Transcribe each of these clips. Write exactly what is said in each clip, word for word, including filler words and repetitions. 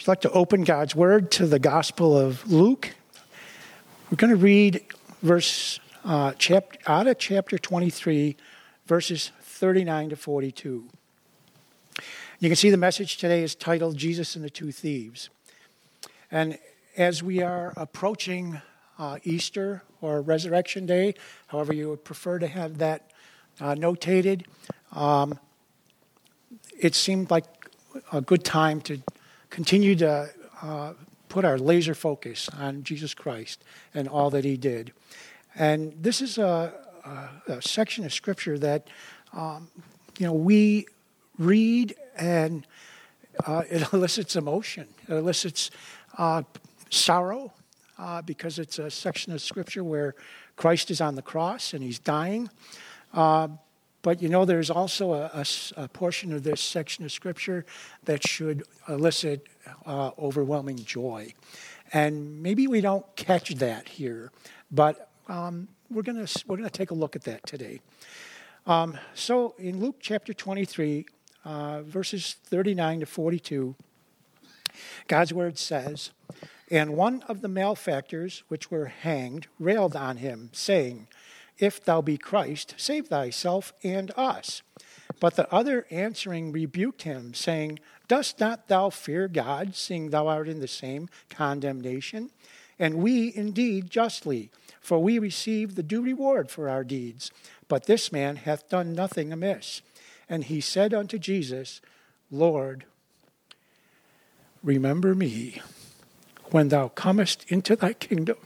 I'd like to open God's Word to the Gospel of Luke. We're going to read verse uh, chapter, out of chapter twenty-three, verses thirty-nine to forty-two. You can see the message today is titled Jesus and the Two Thieves. And as we are approaching uh, Easter or Resurrection Day, however you would prefer to have that uh, notated, um, it seemed like a good time to continue to uh, put our laser focus on Jesus Christ and all that he did. And this is a, a, a section of Scripture that, um, you know, we read and uh, it elicits emotion. It elicits uh, sorrow uh, because it's a section of Scripture where Christ is on the cross and he's dying. Uh, But, you know, there's also a, a, a portion of this section of Scripture that should elicit uh, overwhelming joy. And maybe we don't catch that here, but um, we're going to we're gonna take a look at that today. Um, so in Luke chapter twenty-three, uh, verses thirty-nine to forty-two, God's Word says, "And one of the malefactors which were hanged railed on him, saying, 'If thou be Christ, save thyself and us.' But the other answering rebuked him, saying, 'Dost not thou fear God, seeing thou art in the same condemnation? And we indeed justly, for we receive the due reward for our deeds. But this man hath done nothing amiss.' And he said unto Jesus, 'Lord, remember me when thou comest into thy kingdom.'"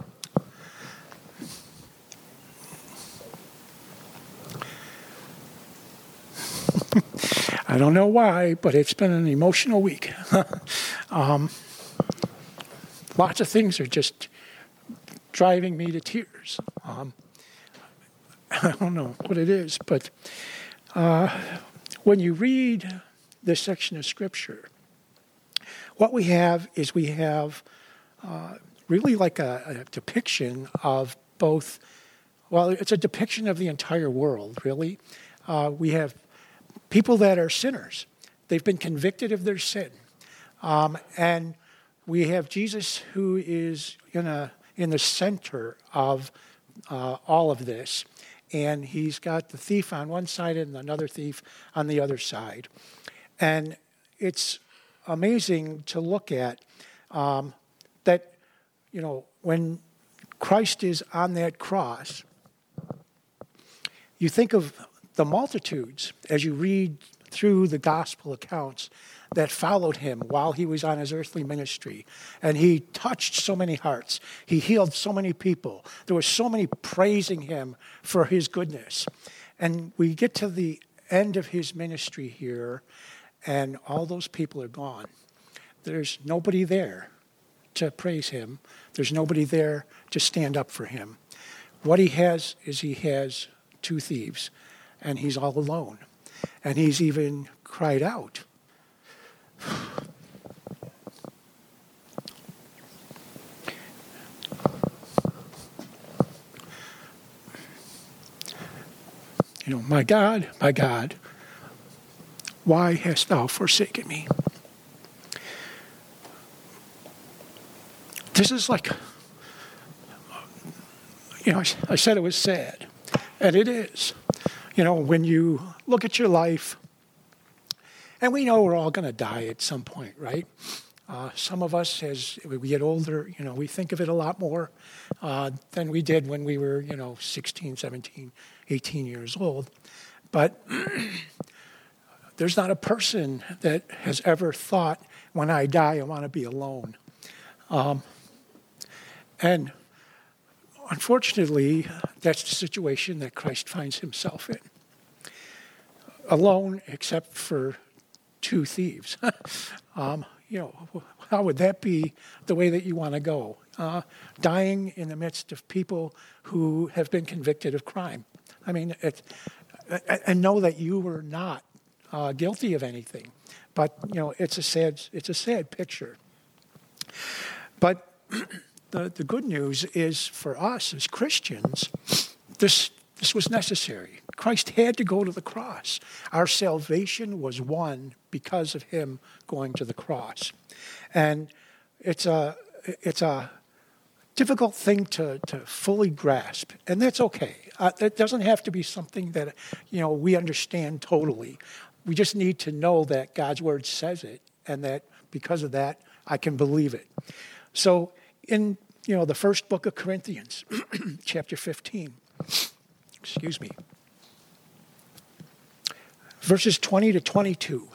I don't know why, but it's been an emotional week. um, lots of things are just driving me to tears. Um, I don't know what it is, but uh, when you read this section of Scripture, what we have is we have uh, really like a, a depiction of both, well, it's a depiction of the entire world, really. Uh, we have people that are sinners. They've been convicted of their sin. Um, and we have Jesus who is in a in the center of uh, all of this. And he's got the thief on one side and another thief on the other side. And it's amazing to look at um, that, you know, when Christ is on that cross, you think of the multitudes, as you read through the gospel accounts, that followed him while he was on his earthly ministry. And he touched so many hearts. He healed so many people. There were so many praising him for his goodness. And we get to the end of his ministry here, and all those people are gone. There's nobody there to praise him. There's nobody there to stand up for him. What he has is he has two thieves. And he's all alone. And he's even cried out. You know, "My God, my God, why hast thou forsaken me?" This is like, you know, I said it was sad. And it is. You know, when you look at your life, and we know we're all going to die at some point, right? Uh, some of us, as we get older, you know, we think of it a lot more uh, than we did when we were, you know, sixteen, seventeen, eighteen years old. But there's not a person that has ever thought, when I die, I want to be alone. Um, and unfortunately, that's the situation that Christ finds himself in. Alone, except for two thieves. um, you know, how would that be the way that you want to go? Uh, dying in the midst of people who have been convicted of crime. I mean, it, and know that you were not uh, guilty of anything. But, you know, it's a sad, it's a sad picture. But the, the good news is for us as Christians, this This was necessary. Christ had to go to the cross. Our salvation was won because of him going to the cross. And it's a, it's a difficult thing to, to fully grasp, and that's okay. Uh, it doesn't have to be something that, you know, we understand totally. We just need to know that God's word says it, and that because of that, I can believe it. So in, you know, the first book of Corinthians, chapter fifteen, excuse me, verses twenty to twenty-two.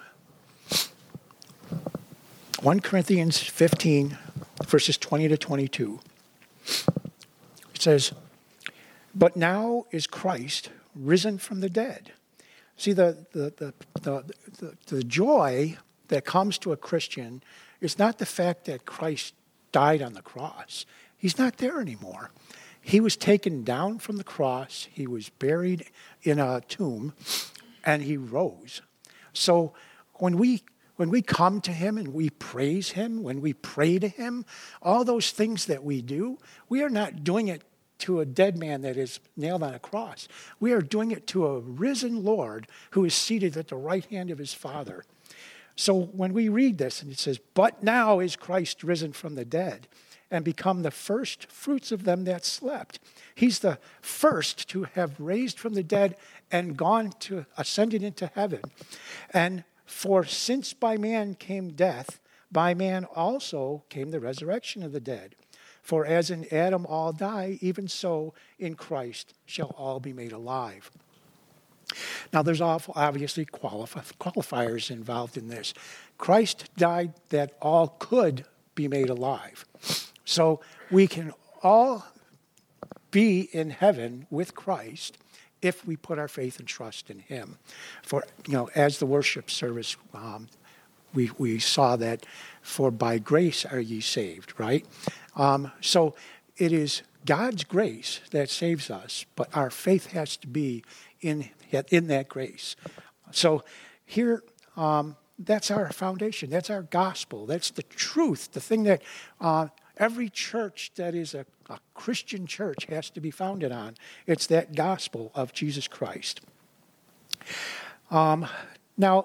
First Corinthians fifteen, verses twenty to twenty-two. It says, "But now is Christ risen from the dead." See, the, the, the, the, the, the joy that comes to a Christian is not the fact that Christ died on the cross. He's not there anymore. He was taken down from the cross. He was buried in a tomb, and he rose. So when we when we come to him and we praise him, when we pray to him, all those things that we do, we are not doing it to a dead man that is nailed on a cross. We are doing it to a risen Lord who is seated at the right hand of his Father. So when we read this and it says, "But now is Christ risen from the dead and become the first fruits of them that slept." He's the first to have raised from the dead and gone to, ascended into heaven. And for since by man came death, by man also came the resurrection of the dead. For as in Adam all die, even so in Christ shall all be made alive. Now there's obviously qualifiers involved in this. Christ died that all could be made alive. So we can all be in heaven with Christ if we put our faith and trust in him. For, you know, as the worship service, um, we, we saw that, for by grace are ye saved, right? Um, so it is God's grace that saves us, but our faith has to be in, in that grace. So here, um, that's our foundation. That's our gospel. That's the truth, the thing that uh, every church that is a, a Christian church has to be founded on. It's that gospel of Jesus Christ. Um, now,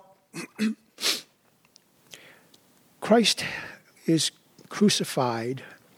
Christ is crucified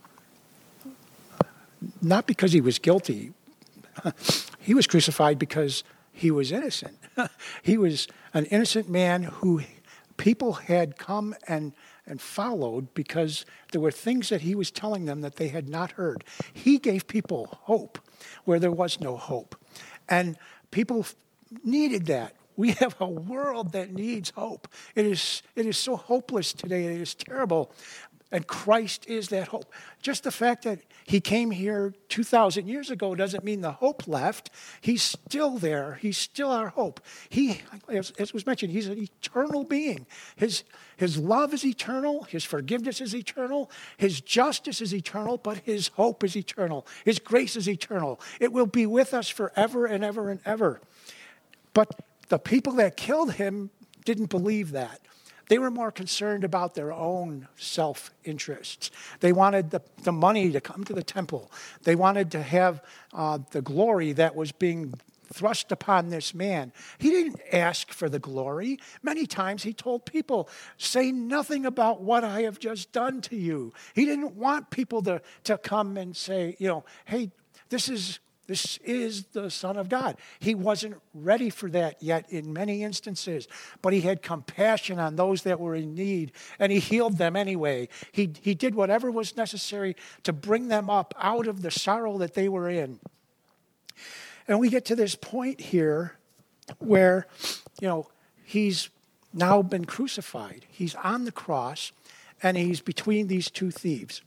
not because he was guilty. He was crucified because he was innocent. He was an innocent man who people had come and, and followed because there were things that he was telling them that they had not heard. He gave people hope where there was no hope. And people needed that. We have a world that needs hope. It is, it is so hopeless today. It is terrible. And Christ is that hope. Just the fact that he came here two thousand years ago doesn't mean the hope left. He's still there. He's still our hope. He, as, as was mentioned, he's an eternal being. His, his love is eternal. His forgiveness is eternal. His justice is eternal, but his hope is eternal. His grace is eternal. It will be with us forever and ever and ever. But the people that killed him didn't believe that. They were more concerned about their own self-interests. They wanted the, the money to come to the temple. They wanted to have uh, the glory that was being thrust upon this man. He didn't ask for the glory. Many times he told people, say nothing about what I have just done to you. He didn't want people to, to come and say, you know, hey, this is... This is the Son of God. He wasn't ready for that yet in many instances, but he had compassion on those that were in need, and he healed them anyway. He, he did whatever was necessary to bring them up out of the sorrow that they were in. And we get to this point here where, you know, he's now been crucified. He's on the cross, and he's between these two thieves.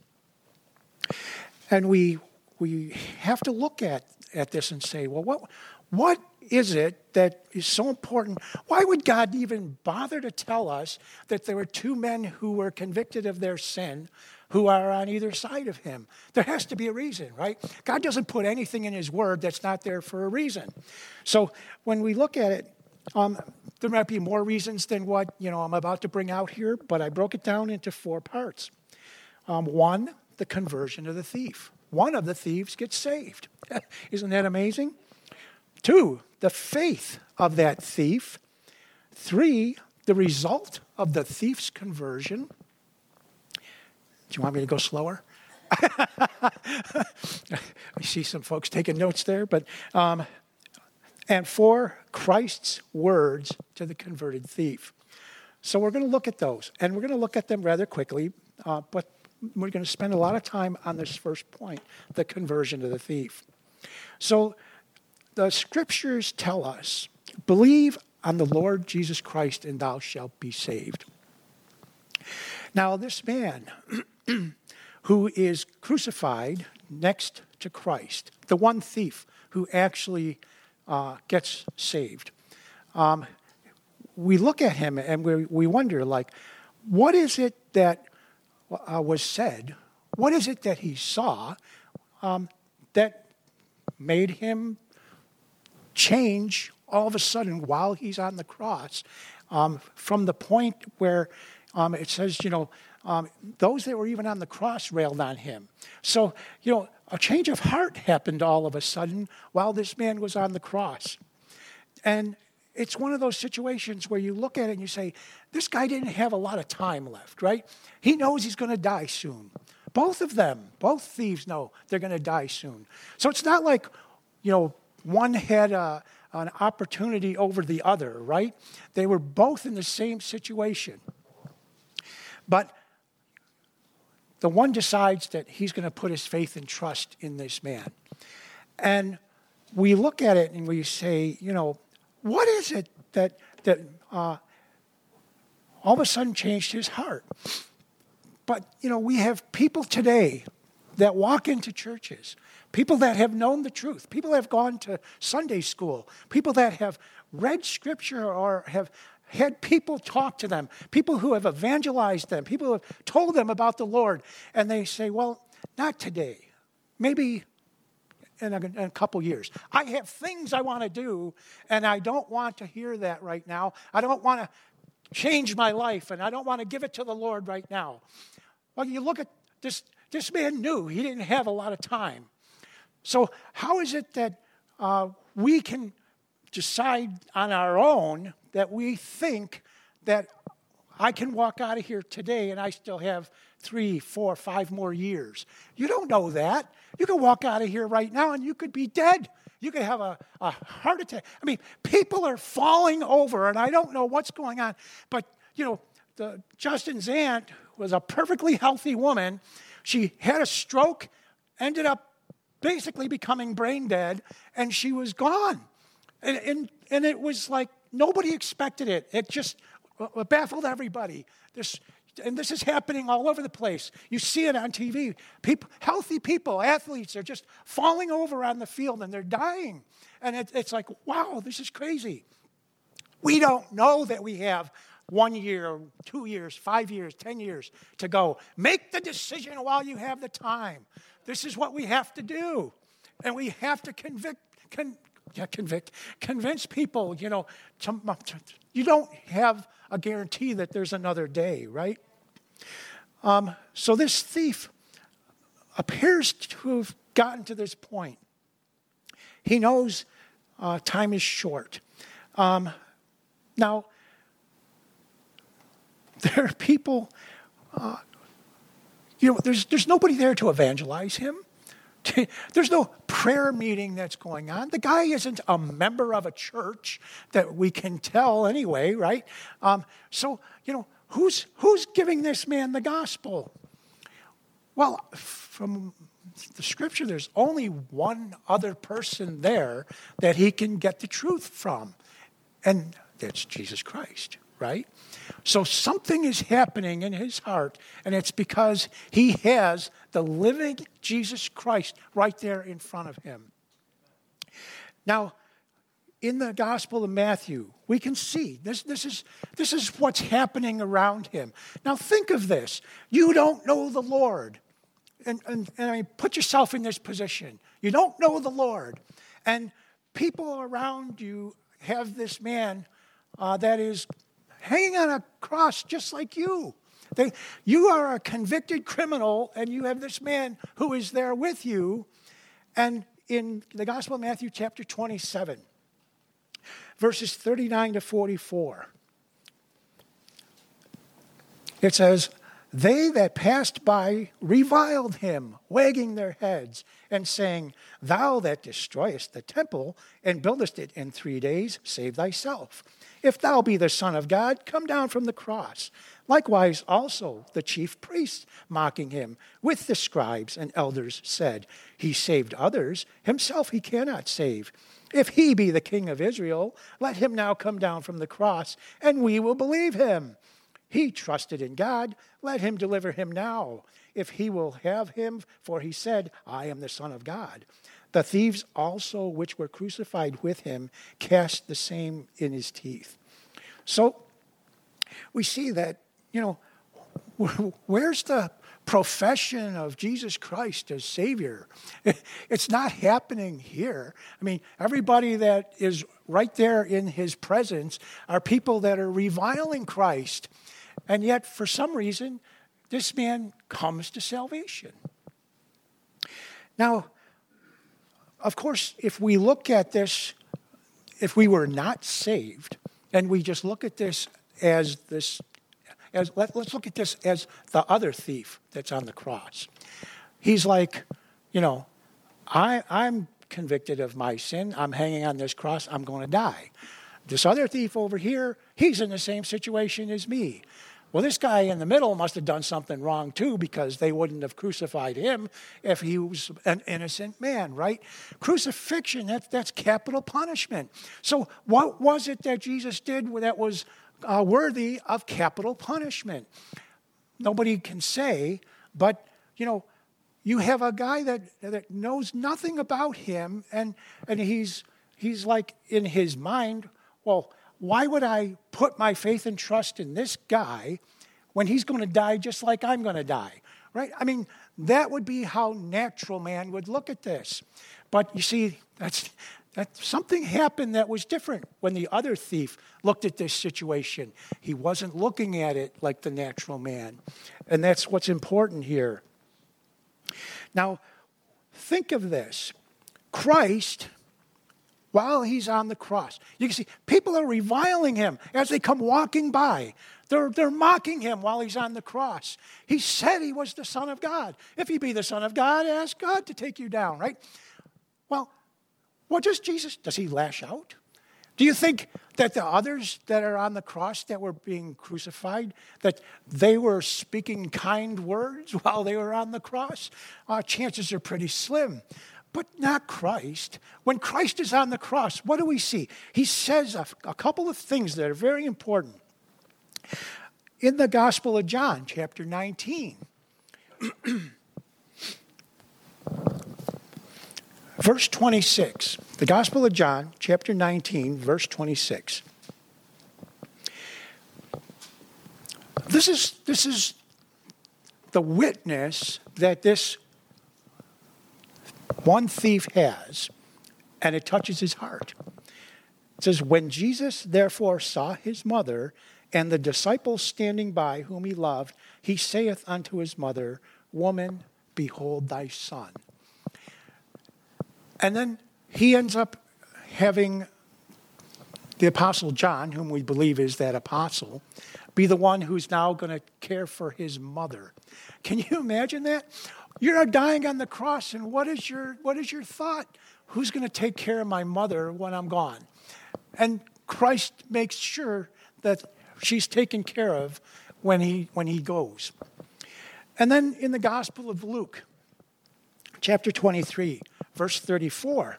And we we have to look at, at this and say, well, what what is it that is so important? Why would God even bother to tell us that there were two men who were convicted of their sin who are on either side of him? There has to be a reason, right? God doesn't put anything in his word that's not there for a reason. So when we look at it, um, there might be more reasons than what, you know, I'm about to bring out here, but I broke it down into four parts. Um, one, the conversion of the thief. One of the thieves gets saved. Isn't that amazing? Two, the faith of that thief. Three, the result of the thief's conversion. Do you want me to go slower? I see some folks taking notes there, but um, and four, Christ's words to the converted thief. So we're going to look at those, and we're going to look at them rather quickly, uh, but we're going to spend a lot of time on this first point, the conversion of the thief. So the scriptures tell us, believe on the Lord Jesus Christ and thou shalt be saved. Now this man who is crucified next to Christ, the one thief who actually uh, gets saved, um, we look at him and we, we wonder, like, what is it that uh, was said? What is it that he saw um, that made him change all of a sudden while he's on the cross, um, from the point where um, it says, you know, um, those that were even on the cross railed on him. So, you know, a change of heart happened all of a sudden while this man was on the cross. And it's one of those situations where you look at it and you say, this guy didn't have a lot of time left, right? He knows he's going to die soon. Both of them, both thieves know they're going to die soon. So it's not like, you know, one had a, an opportunity over the other, right? They were both in the same situation. But the one decides that he's going to put his faith and trust in this man. And we look at it and we say, you know, what is it that that uh, all of a sudden changed his heart? But, you know, we have people today that walk into churches, people that have known the truth, people that have gone to Sunday school, people that have read scripture or have had people talk to them, people who have evangelized them, people who have told them about the Lord, and they say, well, not today, maybe in a, in a couple years. I have things I want to do, and I don't want to hear that right now. I don't want to change my life, and I don't want to give it to the Lord right now. Well, you look at this, this man knew he didn't have a lot of time. So how is it that uh, we can decide on our own that we think that I can walk out of here today and I still have three, four, five more years? You don't know that. You can walk out of here right now and you could be dead. You could have a, a heart attack. I mean, people are falling over, and I don't know what's going on. But, you know, the, Justin's aunt was a perfectly healthy woman. She had a stroke, ended up basically becoming brain dead, and she was gone. And, and, and it was like nobody expected it. It just it baffled everybody. This, and this is happening all over the place. You see it on T V. People, healthy people, athletes, are just falling over on the field and they're dying. And it, it's like, wow, this is crazy. We don't know that we have one year, two years, five years, ten years to go. Make the decision while you have the time. This is what we have to do. And we have to convict, con, yeah, convict, convince people, you know, to, to, you don't have a guarantee that there's another day, right? Um, so this thief appears to have gotten to this point. He knows uh, time is short. Um, now, there are people, uh, you know, there's there's nobody there to evangelize him. There's no prayer meeting that's going on. The guy isn't a member of a church that we can tell anyway, right? Um, so, you know, who's who's giving this man the gospel? Well, from the scripture, there's only one other person there that he can get the truth from, and that's Jesus Christ, right? So something is happening in his heart, and it's because he has the living Jesus Christ right there in front of him. Now, in the Gospel of Matthew, we can see this, this is, this is what's happening around him. Now, think of this. You don't know the Lord. And, and, and I mean, put yourself in this position. You don't know the Lord. And people around you have this man uh, that is hanging on a cross just like you. They, you are a convicted criminal, and you have this man who is there with you. And in the Gospel of Matthew chapter twenty-seven, verses thirty-nine to forty-four. It says, they that passed by reviled him, wagging their heads, and saying, thou that destroyest the temple and buildest it in three days, save thyself. If thou be the Son of God, come down from the cross. Likewise also the chief priests, mocking him, with the scribes and elders, said, he saved others, himself he cannot save. If he be the King of Israel, let him now come down from the cross, and we will believe him. He trusted in God, let him deliver him now, if he will have him, for he said, I am the Son of God. The thieves also which were crucified with him cast the same in his teeth. So we see that, you know, where's the profession of Jesus Christ as Savior? It's not happening here. I mean, everybody that is right there in his presence are people that are reviling Christ. And yet, for some reason, this man comes to salvation. Now, of course, if we look at this, if we were not saved, and we just look at this as this, as let, let's look at this as the other thief that's on the cross. He's like, you know, I, I'm convicted of my sin. I'm hanging on this cross. I'm going to die. This other thief over here, he's in the same situation as me. Well, this guy in the middle must have done something wrong too, because they wouldn't have crucified him if he was an innocent man, right? Crucifixion, that, that's capital punishment. So what was it that Jesus did that was uh, worthy of capital punishment? Nobody can say, but, you know, you have a guy that, that knows nothing about him, and, and he's, he's like in his mind, well, why would I put my faith and trust in this guy when he's going to die just like I'm going to die, right? I mean, that would be how natural man would look at this. But you see, that's, that something happened that was different when the other thief looked at this situation. He wasn't looking at it like the natural man. And that's what's important here. Now, think of this. Christ, while he's on the cross, you can see people are reviling him as they come walking by. They're, they're mocking him while he's on the cross. He said he was the Son of God. If he be the Son of God, ask God to take you down, right? Well, what does Jesus, does he lash out? Do you think that the others that are on the cross that were being crucified, that they were speaking kind words while they were on the cross? Uh, chances are pretty slim. But not Christ. When Christ is on the cross, what do we see? He says a, a couple of things that are very important. In the Gospel of John, chapter nineteen, verse twenty-six. The Gospel of John, chapter nineteen, verse twenty-six. This is, this is the witness that this one thief has, and it touches his heart. It says, when Jesus therefore saw his mother and the disciples standing by whom he loved, he saith unto his mother, woman, behold thy son. And then he ends up having the Apostle John, whom we believe is that apostle, be the one who's now going to care for his mother. Can you imagine that? You're dying on the cross, and what is your what is your thought? Who's going to take care of my mother when I'm gone? And Christ makes sure that she's taken care of when he when he goes. And then in the Gospel of Luke, chapter twenty-three, verse thirty-four,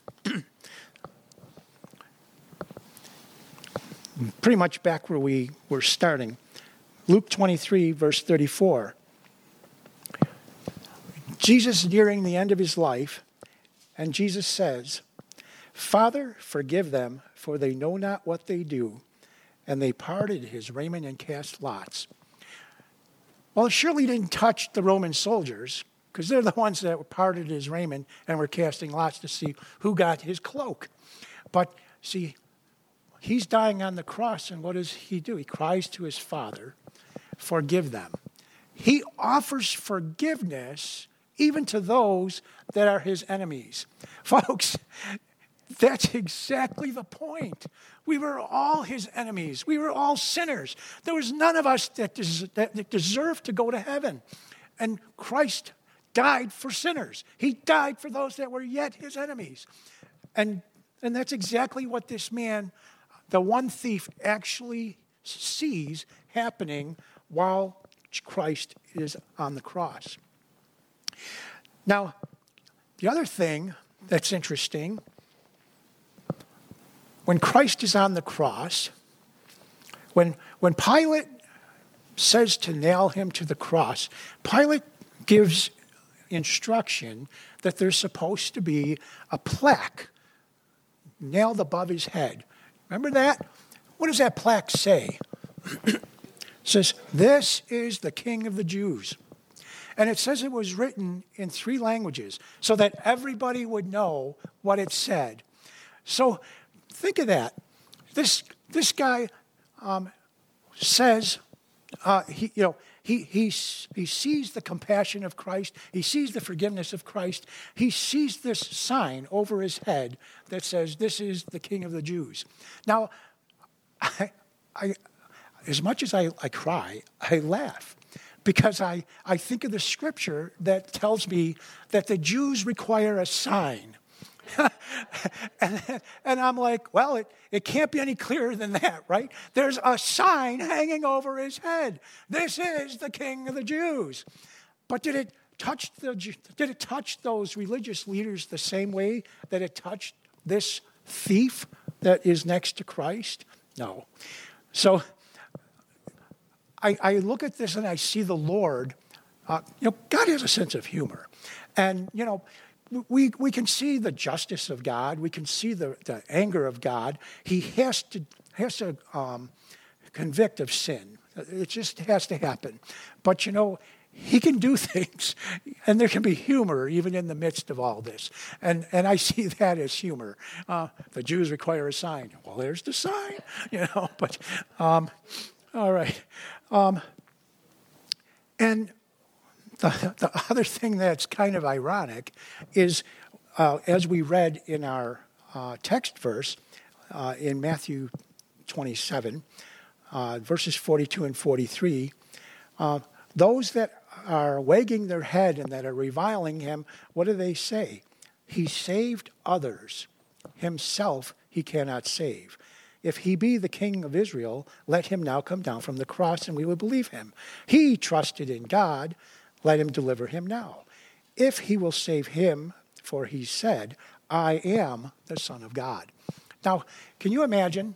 pretty much back where we were starting. Luke twenty-three, verse thirty-four. Jesus nearing the end of his life, and Jesus says, Father, forgive them, for they know not what they do. And they parted his raiment and cast lots. Well, it surely didn't touch the Roman soldiers, because they're the ones that parted his raiment and were casting lots to see who got his cloak. But see, he's dying on the cross, and what does he do? He cries to his Father, forgive them. He offers forgiveness even to those that are his enemies. Folks, That's exactly the point. We were all his enemies. We were all sinners. There was none of us that, des- that deserved to go to heaven. And Christ died for sinners. He died for those that were yet his enemies. And, and that's exactly what this man, the one thief, actually sees happening while Christ is on the cross. Now, the other thing that's interesting, when Christ is on the cross, when, when Pilate says to nail him to the cross, Pilate gives instruction that there's supposed to be a plaque nailed above his head. Remember that? What does that plaque say? It says, "This is the King of the Jews." And it says it was written in three languages so that everybody would know what it said. So think of that. This this guy um, says, uh, he you know he he he sees the compassion of Christ. He sees the forgiveness of Christ. He sees this sign over his head that says, "This is the King of the Jews." Now, I, I as much as I, I cry, I laugh. Because I, I think of the scripture that tells me that the Jews require a sign. and, and I'm like, well, it, it can't be any clearer than that, right? There's a sign hanging over his head. This is the King of the Jews. But did it touch the did it touch those religious leaders the same way that it touched this thief that is next to Christ? No. So I, I look at this and I see the Lord. Uh, you know, God has a sense of humor. And, you know, we we can see the justice of God. We can see the, the anger of God. He has to has to um, convict of sin. It just has to happen. But, you know, he can do things, and there can be humor even in the midst of all this. And and I see that as humor. Uh, the Jews require a sign. Well, there's the sign, you know. But, um, all right. Um, and the, the other thing that's kind of ironic is, uh, as we read in our uh, text verse uh, in Matthew twenty-seven, uh, verses forty-two and forty-three, uh, those that are wagging their head and that are reviling him, what do they say? He saved others. Himself he cannot save. If he be the King of Israel, let him now come down from the cross and we will believe him. He trusted in God, let him deliver him now. If he will save him, for he said, I am the Son of God. Now, can you imagine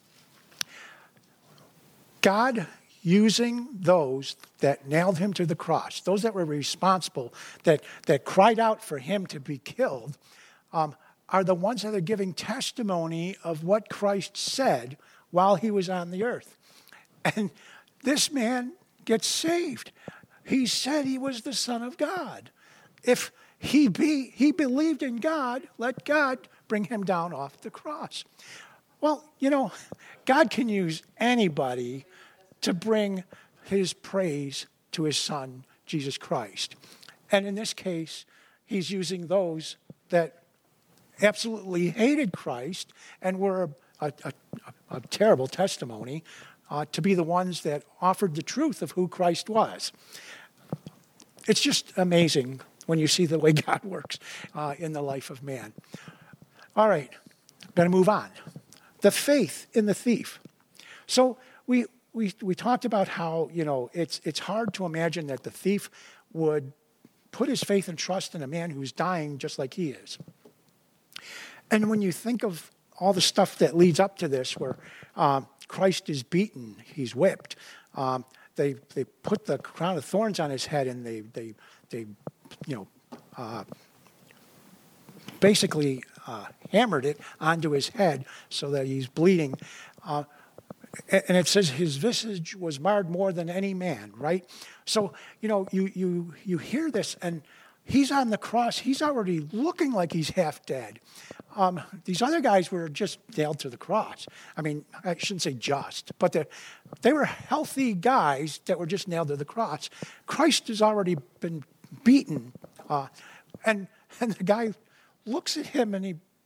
God using those that nailed him to the cross, those that were responsible, that, that cried out for him to be killed, um, are the ones that are giving testimony of what Christ said while he was on the earth. And this man gets saved. He said he was the Son of God. If he be he believed in God, let God bring him down off the cross. Well, you know, God can use anybody to bring his praise to his Son, Jesus Christ. And in this case, he's using those that absolutely hated Christ and were a, a, a, a terrible testimony uh, to be the ones that offered the truth of who Christ was. It's just amazing when you see the way God works uh, in the life of man. All right, going to move on. The faith in the thief. So we we we talked about how, you know, it's it's hard to imagine that the thief would put his faith and trust in a man who's dying just like he is. And when you think of all the stuff that leads up to this, where um, Christ is beaten, he's whipped, um, they they put the crown of thorns on his head, and they they they you know uh, basically uh, hammered it onto his head so that he's bleeding. Uh, and it says his visage was marred more than any man, right? So you know you you you hear this, and he's on the cross. He's already looking like he's half dead. Um, these other guys were just nailed to the cross. I mean, I shouldn't say just, but they were healthy guys that were just nailed to the cross. Christ has already been beaten. Uh, and, and the guy looks at him and he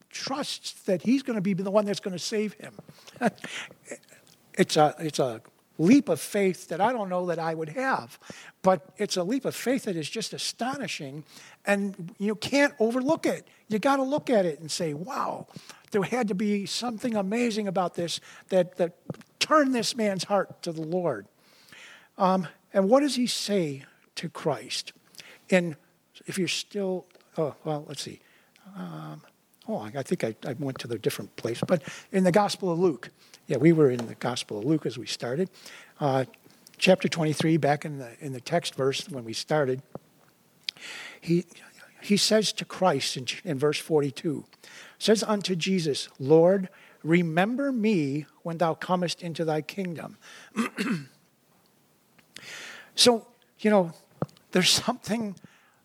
trusts that he's going to be the one that's going to save him. It's a, it's a leap of faith that I don't know that I would have, but it's a leap of faith that is just astonishing, and you can't overlook it. You got to look at it and say, wow, there had to be something amazing about this that, that turned this man's heart to the Lord. Um, and what does he say to Christ? And if you're still, oh, well, let's see. Um, oh, I think I, I went to the different place, but in the Gospel of Luke, yeah, we were in the Gospel of Luke as we started. Uh, chapter twenty-three, back in the in the text verse when we started, he he says to Christ in, in verse forty-two, says unto Jesus, Lord, remember me when thou comest into thy kingdom. So, you know, there's something,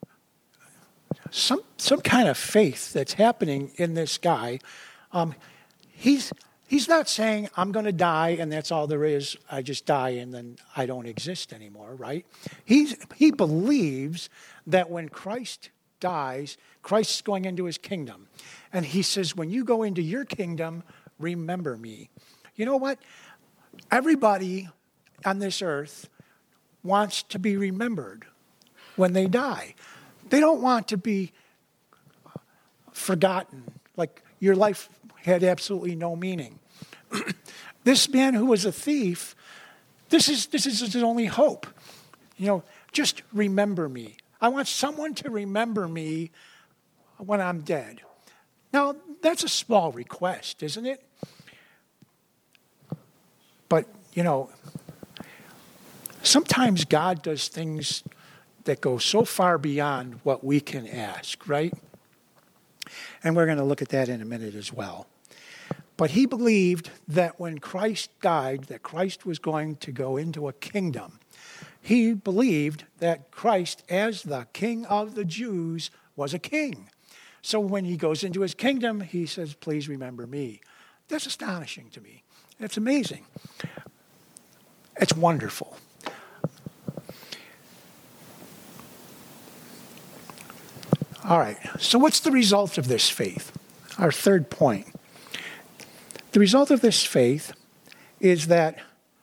some some kind of faith that's happening in this guy. Um, he's He's not saying, I'm going to die and that's all there is. I just die and then I don't exist anymore, right? He's, he believes that when Christ dies, Christ's going into his kingdom. And he says, when you go into your kingdom, remember me. You know what? Everybody on this earth wants to be remembered when they die. They don't want to be forgotten, like your life had absolutely no meaning. This man who was a thief, this is this is his only hope. You know, just remember me. I want someone to remember me when I'm dead. Now, that's a small request, isn't it? But, you know, sometimes God does things that go so far beyond what we can ask, right? And we're going to look at that in a minute as well. But he believed that when Christ died, that Christ was going to go into a kingdom. He believed that Christ, as the King of the Jews, was a king. So when he goes into his kingdom, he says, please remember me. That's astonishing to me. It's amazing. It's wonderful. All right, so what's the result of this faith? Our third point. The result of this faith is that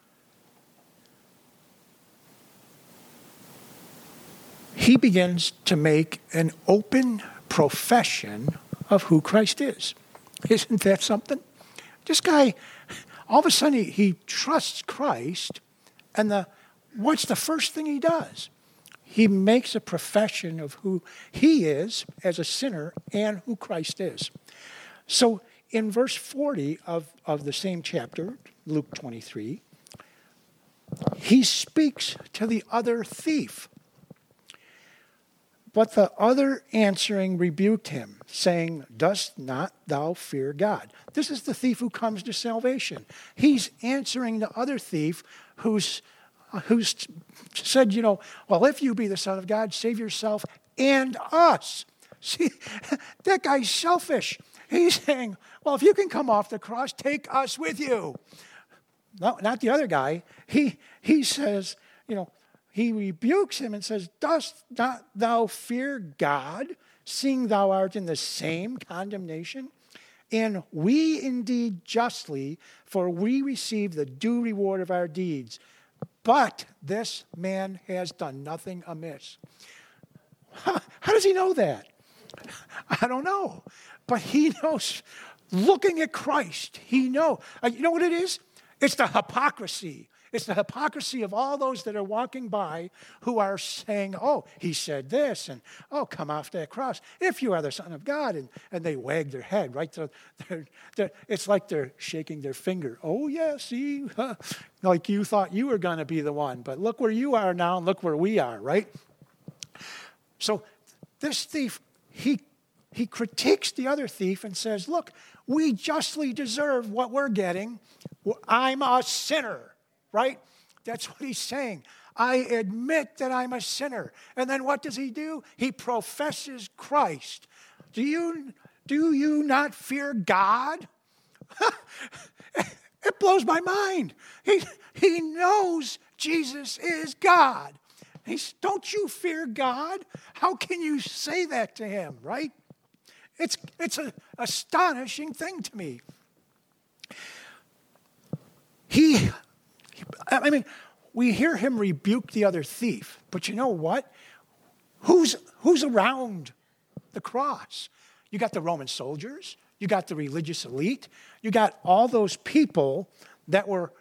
he begins to make an open profession of who Christ is. Isn't that something? This guy, all of a sudden, he, he trusts Christ, and the what's the first thing he does? He makes a profession of who he is as a sinner and who Christ is. So in verse forty of, of the same chapter, Luke twenty-three, he speaks to the other thief. But the other answering rebuked him, saying, dost not thou fear God? This is the thief who comes to salvation. He's answering the other thief who's, who's said, you know, well, if you be the Son of God, save yourself and us. See, that guy's selfish. He's saying, well, if you can come off the cross, take us with you. No, not the other guy. He, he says, you know, he rebukes him and says, dost not thou fear God, seeing thou art in the same condemnation? And we indeed justly, for we receive the due reward of our deeds. But this man has done nothing amiss. How, how does he know that? I don't know. But he knows, looking at Christ, he knows. Uh, you know what it is? It's the hypocrisy. It's the hypocrisy of all those that are walking by who are saying, oh, he said this, and oh, come off that cross, if you are the Son of God. And, and they wag their head, right? They're, they're, they're, it's like they're shaking their finger. Oh, yeah, see? Like you thought you were going to be the one, but look where you are now, and look where we are, right? So this thief, he He critiques the other thief and says, look, we justly deserve what we're getting. I'm a sinner, right? That's what he's saying. I admit that I'm a sinner. And then what does he do? He professes Christ. Do you, do you not fear God? It blows my mind. He, he knows Jesus is God. He's, don't you fear God? How can you say that to him, right? It's, it's an astonishing thing to me. He, I mean, we hear him rebuke the other thief, but you know what? Who's, who's around the cross? You got the Roman soldiers, you got the religious elite, you got all those people that were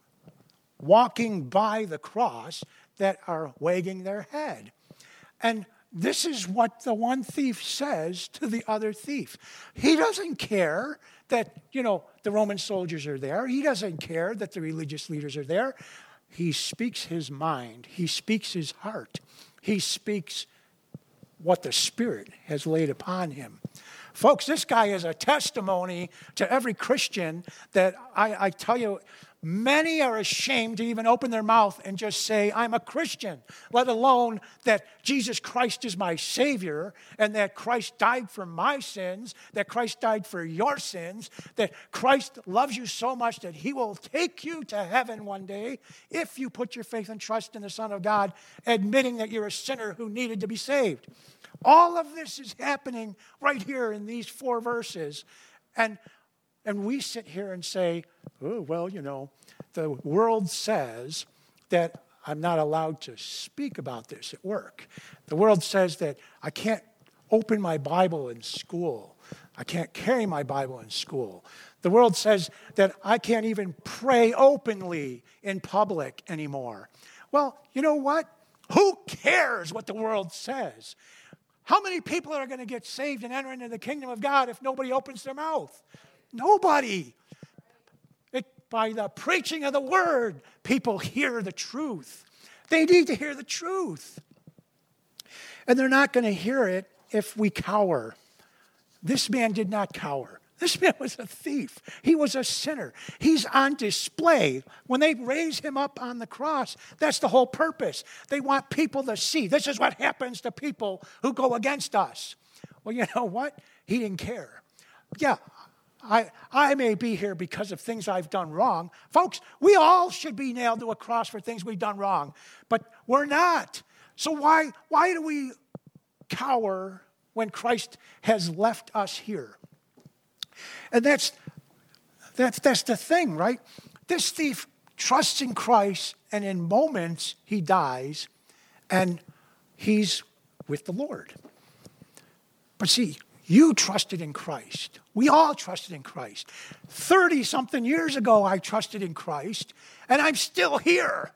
walking by the cross that are wagging their head. And this is what the one thief says to the other thief. He doesn't care that, you know, the Roman soldiers are there. He doesn't care that the religious leaders are there. He speaks his mind. He speaks his heart. He speaks what the Spirit has laid upon him. Folks, this guy is a testimony to every Christian that I, I tell you, many are ashamed to even open their mouth and just say, I'm a Christian, let alone that Jesus Christ is my Savior and that Christ died for my sins, that Christ died for your sins, that Christ loves you so much that he will take you to heaven one day if you put your faith and trust in the Son of God, admitting that you're a sinner who needed to be saved. All of this is happening right here in these four verses. And And we sit here and say, oh, well, you know, the world says that I'm not allowed to speak about this at work. The world says that I can't open my Bible in school. I can't carry my Bible in school. The world says that I can't even pray openly in public anymore. Well, you know what? Who cares what the world says? How many people are going to get saved and enter into the kingdom of God if nobody opens their mouth? Nobody. It, by the preaching of the word, people hear the truth. They need to hear the truth. And they're not going to hear it if we cower. This man did not cower. This man was a thief. He was a sinner. He's on display. When they raise him up on the cross, that's the whole purpose. They want people to see. This is what happens to people who go against us. Well, you know what? He didn't care. Yeah, I, I may be here because of things I've done wrong. Folks, we all should be nailed to a cross for things we've done wrong. But we're not. So why, why do we cower when Christ has left us here? And that's, that's, that's the thing, right? This thief trusts in Christ, and in moments he dies, and he's with the Lord. But see, you trusted in Christ. We all trusted in Christ. thirty-something years ago, I trusted in Christ, and I'm still here.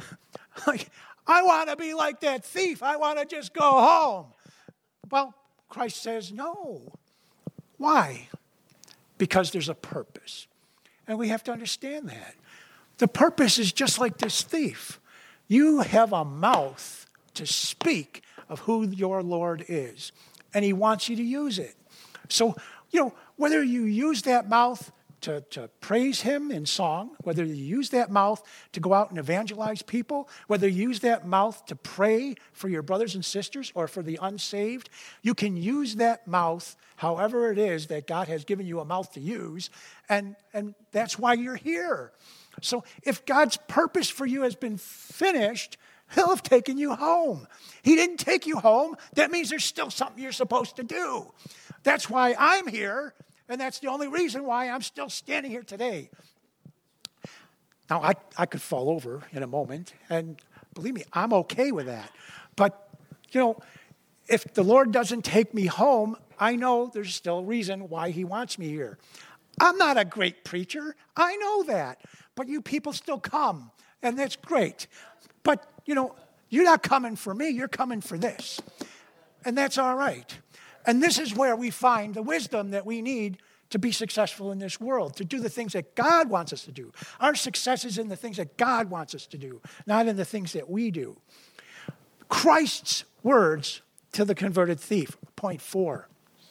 I want to be like that thief. I want to just go home. Well, Christ says no. Why? Because there's a purpose. And we have to understand that. The purpose is just like this thief. You have a mouth to speak of who your Lord is. And he wants you to use it. So, you know, whether you use that mouth to, to praise him in song, whether you use that mouth to go out and evangelize people, whether you use that mouth to pray for your brothers and sisters or for the unsaved, you can use that mouth however it is that God has given you a mouth to use, and, and that's why you're here. So if God's purpose for you has been finished, he'll have taken you home. He didn't take you home. That means there's still something you're supposed to do. That's why I'm here, and that's the only reason why I'm still standing here today. Now, I, I could fall over in a moment, and believe me, I'm okay with that. But, you know, if the Lord doesn't take me home, I know there's still a reason why he wants me here. I'm not a great preacher. I know that. But you people still come, and that's great. But, you know, you're not coming for me. You're coming for this. And that's all right. And this is where we find the wisdom that we need to be successful in this world, to do the things that God wants us to do. Our success is in the things that God wants us to do, not in the things that we do. Christ's words to the converted thief, point four.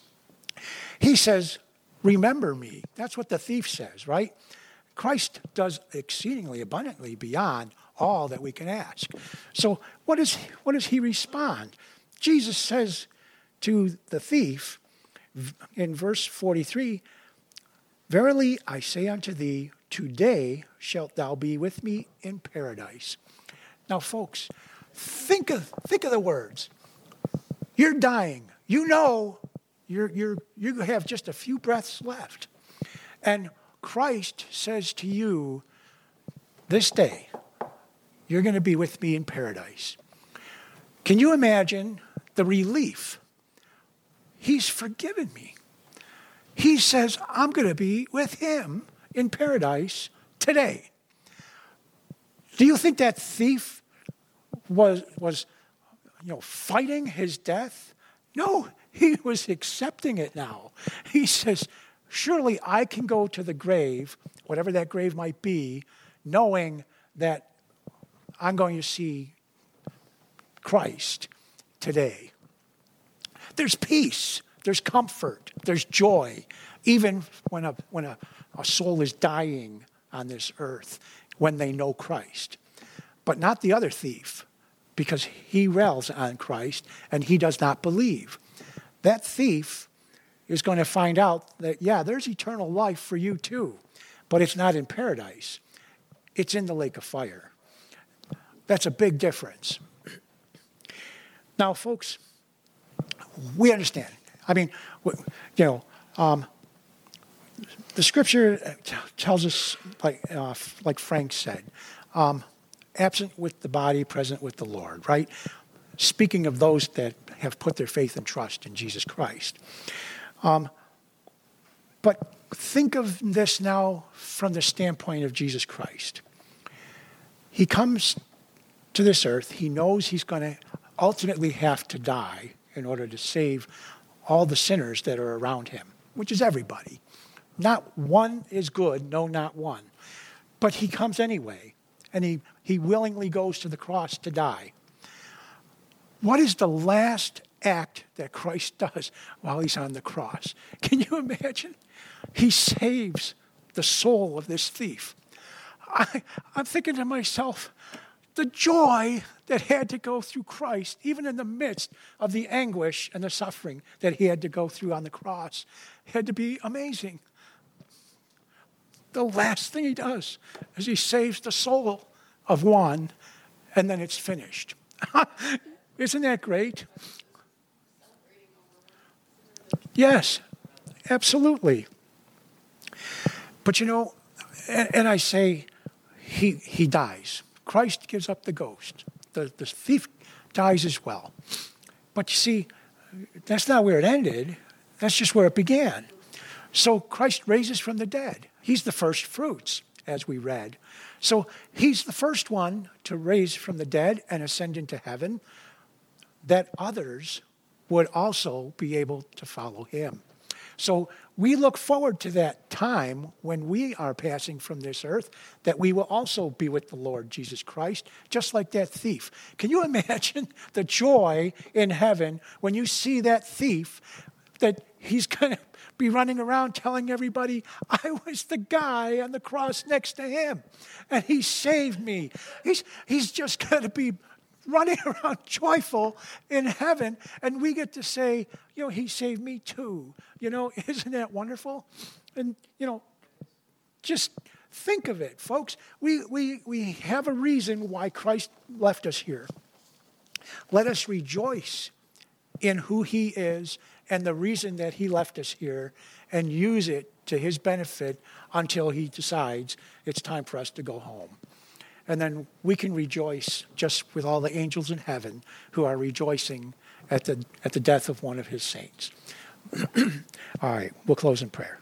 He says, remember me. That's what the thief says, right? Christ does exceedingly abundantly beyond all that we can ask. So what, is, what does he respond? Jesus says to the thief in verse forty-three, verily I say unto thee, today shalt thou be with me in paradise. Now, folks, think of, think of the words. You're dying. You know You're, you're, you have just a few breaths left. And Christ says to you, this day, you're going to be with me in paradise. Can you imagine the relief? He's forgiven me. He says, I'm going to be with him in paradise today. Do you think that thief was, was you know, fighting his death? No, he was accepting it now. He says, surely I can go to the grave, whatever that grave might be, knowing that I'm going to see Christ today. There's peace, there's comfort, there's joy, even when a when a, a soul is dying on this earth, when they know Christ. But not the other thief, because he rails on Christ and he does not believe. That thief is going to find out that, yeah, there's eternal life for you too, but it's not in paradise. It's in the lake of fire. That's a big difference. Now, folks, we understand. I mean, you know, um, the scripture tells us, like uh, like Frank said, um, absent with the body, present with the Lord, right? Speaking of those that have put their faith and trust in Jesus Christ. Um, but think of this now from the standpoint of Jesus Christ. He comes to this earth. He knows he's going to ultimately have to die in order to save all the sinners that are around him, which is everybody. Not one is good, no, not one. But he comes anyway, and he, he willingly goes to the cross to die. What is the last act that Christ does while he's on the cross? Can you imagine? He saves the soul of this thief. I, I'm thinking to myself, the joy that had to go through Christ, even in the midst of the anguish and the suffering that he had to go through on the cross, had to be amazing. The last thing he does is he saves the soul of one, and then it's finished. Isn't that great? Yes, absolutely. But you know, and, and I say, he he dies. Christ gives up the ghost. The, the thief dies as well. But you see, that's not where it ended. That's just where it began. So Christ raises from the dead. He's the first fruits, as we read. So he's the first one to raise from the dead and ascend into heaven, that others would also be able to follow him. So we look forward to that time when we are passing from this earth, that we will also be with the Lord Jesus Christ, just like that thief. Can you imagine the joy in heaven when you see that thief, that he's going to be running around telling everybody, I was the guy on the cross next to him, and he saved me. He's, he's just going to be running around joyful in heaven, and we get to say, you know, he saved me too. You know, isn't that wonderful? And, you know, just think of it, folks. We, we, we have a reason why Christ left us here. Let us rejoice in who he is and the reason that he left us here, and use it to his benefit until he decides it's time for us to go home. And then we can rejoice just with all the angels in heaven who are rejoicing at the at the death of one of his saints. All right, we'll close in prayer.